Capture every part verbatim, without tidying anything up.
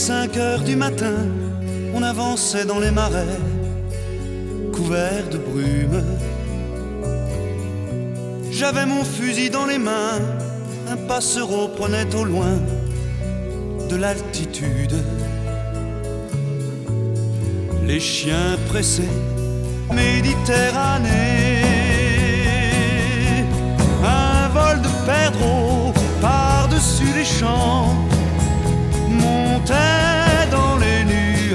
cinq heures du matin, on avançait dans les marais, couverts de brume. J'avais mon fusil dans les mains, un passereau prenait au loin de l'altitude. Les chiens pressés, Méditerranée. Un vol de perdreaux par-dessus les champs montait dans les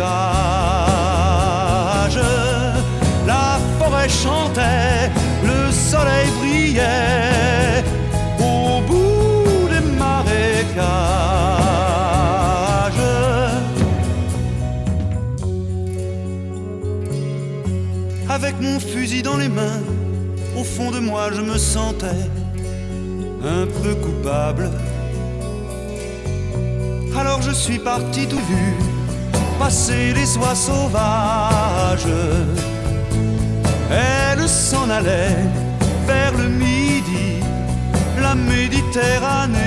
nuages. La forêt chantait, le soleil brillait au bout des marécages. Avec mon fusil dans les mains, au fond de moi je me sentais un peu coupable. Alors je suis parti tout vu, passer les oies sauvages. Elle s'en allait vers le midi, la Méditerranée.